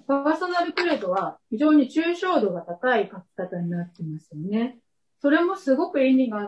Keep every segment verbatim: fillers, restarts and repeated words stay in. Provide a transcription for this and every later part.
パーソナルクレドは非常に抽象度が高い書き方になってますよね。それもすごく意味があって、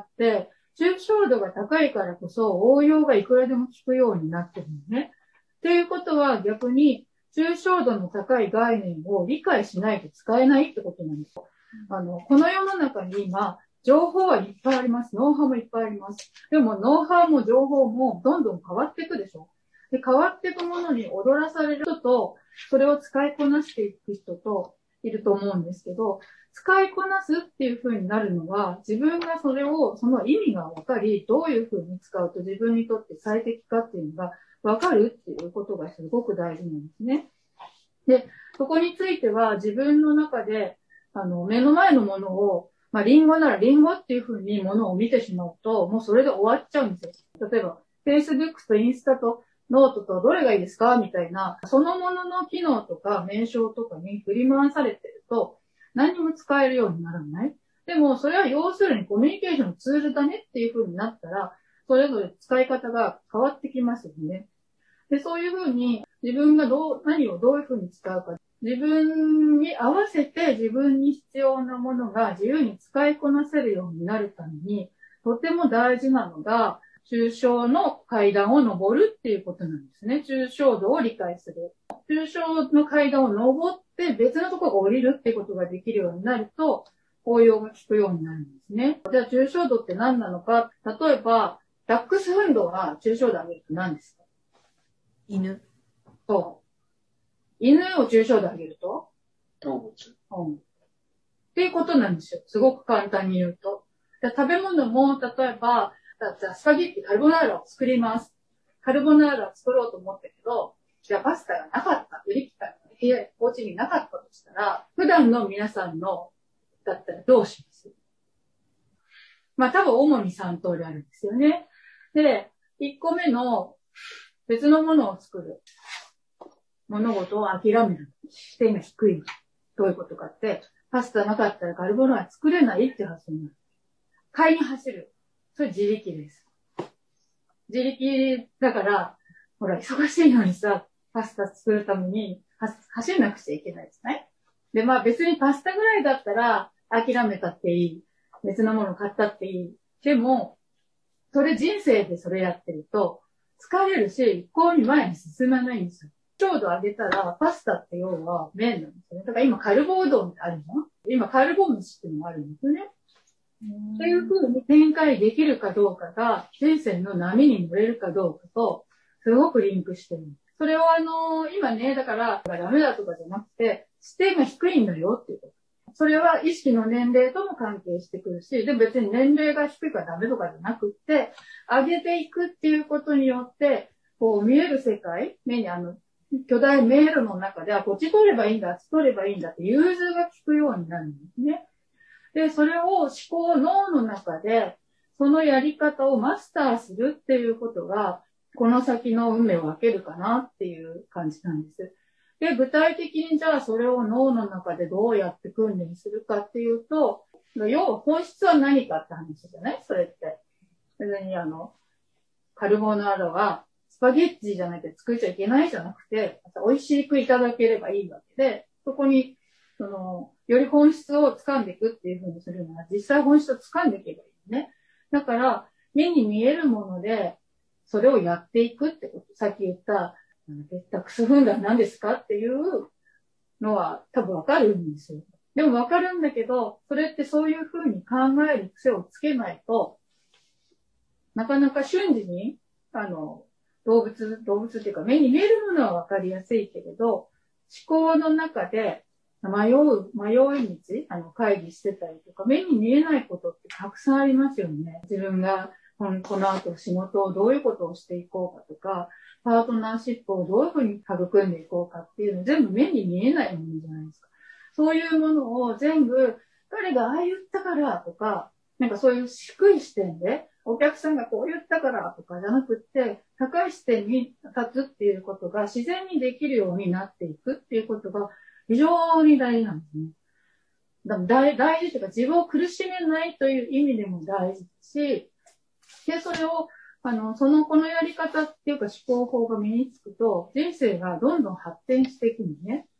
抽象度が高いからこそ応用がいくらでも効くようになってるのね。っていうことは逆に抽象度の高い概念を理解しないと使えないってことなんですよ。あの、この世の中に今、情報はいっぱいあります。ノウハウもいっぱいあります。でもノウハウも情報もどんどん変わっていくでしょ。で、変わっていくものに踊らされる人と、それを使いこなしていく人といると思うんですけど、使いこなすっていう風になるのは、自分がそれを、その意味が分かり、どういう風に使うと自分にとって最適かっていうのが分かるっていうことがすごく大事なんですね。で、そこについては自分の中で、あの、目の前のものを、まあ、リンゴならリンゴっていう風にものを見てしまうと、もうそれで終わっちゃうんですよ。例えば、Facebook とインスタとノートとどれがいいですかみたいな、そのものの機能とか名称とかに振り回されてると、何にも使えるようにならない。でも、それは要するにコミュニケーションのツールだねっていう風になったら、それぞれ使い方が変わってきますよね。で、そういう風に自分がどう、何をどういう風に使うか、自分に合わせて自分に必要なものが自由に使いこなせるようになるために、とても大事なのが、抽象の階段を登るっていうことなんですね。抽象度を理解する。抽象の階段を登って別のところが降りるっていうことができるようになると、応用が効くようになるんですね。じゃあ抽象度って何なのか。例えば、ダックスフンドが抽象度を上げると何ですか？ 犬。 そう。犬を抽象度上げると動物。 うん。っていうことなんですよ。すごく簡単に言うと。食べ物も、例えば、じゃあスパゲッティカルボナーラを作ります。カルボナーラを作ろうと思ったけど、じゃあパスタがなかった。売り切ったの部屋、お家になかったとしたら、普段の皆さんの、だったらどうします？まあ多分主にさん通りあるんですよね。で、いっこめの別のものを作る。物事を諦める。視点が低い。どういうことかって、パスタなかったらカルボナーラ作れないって発想になる。買いに走る。それ自力です。自力だから、ほら、忙しいのにさ、パスタ作るために走んなくちゃいけないですね。で、まあ別にパスタぐらいだったら諦めたっていい。別のもの買ったっていい。でも、それ人生でそれやってると、疲れるし、一向に前に進まないんですよ。強度上げたら、パスタって要は麺なんですよね。だから今カルボうどんってあるの？今カルボ飯っていうのもあるんですよね。っていう風に展開できるかどうかが、人生の波に乗れるかどうかと、すごくリンクしてる。それをあのー、今ね、だから、ダメだとかじゃなくて、視点が低いんだよっていうこと。それは意識の年齢とも関係してくるし、でも別に年齢が低いからダメとかじゃなくって、上げていくっていうことによって、こう見える世界、目にあの、巨大迷路の中では、こっち取ればいいんだ、あっち取ればいいんだって融通が効くようになるんですね。で、それを思考、脳の中で、そのやり方をマスターするっていうことが、この先の運命を分けるかなっていう感じなんです。で、具体的にじゃあそれを脳の中でどうやって訓練するかっていうと、要は本質は何かって話じゃないそれって。別にあの、カルボナーラはスパゲッティじゃなきゃ作っちゃいけないじゃなくて、美味しくいただければいいわけで、そこに、その、より本質を掴んでいくっていうふうにするのは、実際本質を掴んでいけばいいね。だから、目に見えるもので、それをやっていくってこと。さっき言った、ダックスフンドは何ですかっていうのは多分わかるんですよ。でもわかるんだけど、それってそういうふうに考える癖をつけないと、なかなか瞬時に、あの、動物、動物っていうか目に見えるものはわかりやすいけれど、思考の中で迷う、迷い道、あの、会議してたりとか、目に見えないことってたくさんありますよね。自分がこの、この後仕事をどういうことをしていこうかとか、パートナーシップをどういうふうに育んでいこうかっていうの全部目に見えないものじゃないですか。そういうものを全部、誰がああ言ったからとか、なんかそういう低い視点で、お客さんがこう言ったからとかじゃなくって、高い視点に立つっていうことが自然にできるようになっていくっていうことが非常に大事なんですね。だ大大事というか自分を苦しめないという意味でも大事だし、で、それを、あの、その、このやり方っていうか思考法が身につくと、人生がどんどん発展していくんですね。